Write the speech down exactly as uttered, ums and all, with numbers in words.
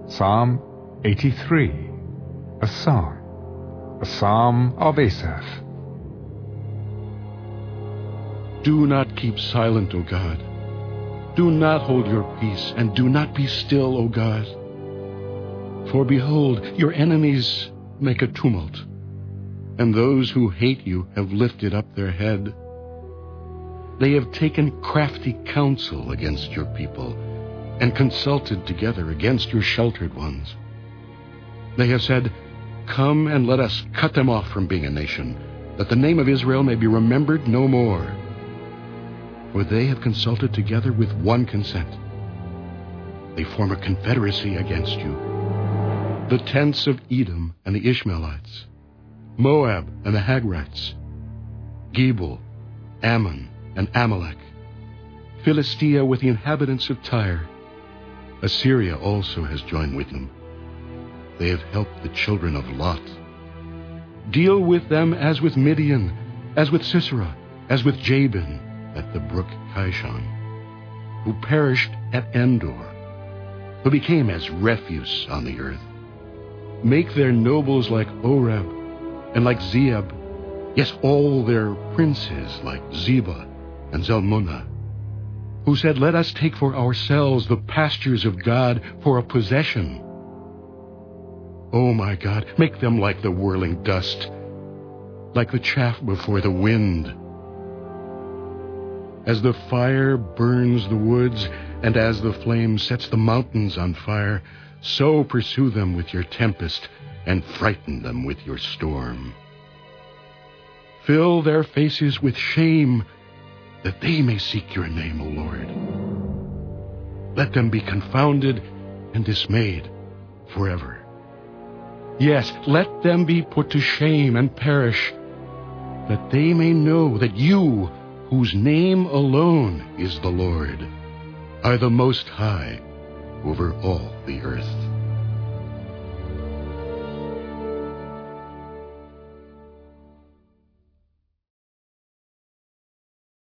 Psalm eighty-three, a song, a psalm of Asaph. Do not keep silent, O God. Do not hold your peace, and do not be still, O God. For behold, your enemies make a tumult, and those who hate you have lifted up their head. They have taken crafty counsel against your people, and consulted together against your sheltered ones. They have said, "Come and let us cut them off from being a nation, that the name of Israel may be remembered no more." For they have consulted together with one consent. They form a confederacy against you. The tents of Edom and the Ishmaelites, Moab and the Hagrites, Gebal, Ammon, and Amalek, Philistia with the inhabitants of Tyre. Assyria also has joined with them. They have helped the children of Lot. Deal with them as with Midian, as with Sisera, as with Jabin at the brook Kishon, who perished at Endor, who became as refuse on the earth. Make their nobles like Oreb and like Zeeb, yes, all their princes like Zebah and Zalmunna, who said, "Let us take for ourselves the pastures of God for a possession." Oh my God, make them like the whirling dust, like the chaff before the wind. As the fire burns the woods, and as the flame sets the mountains on fire, so pursue them with your tempest, and frighten them with your storm. Fill their faces with shame, that they may seek your name, O Lord. Let them be confounded and dismayed forever. Yes, let them be put to shame and perish, that they may know that you, whose name alone is the Lord, are the Most High over all the earth.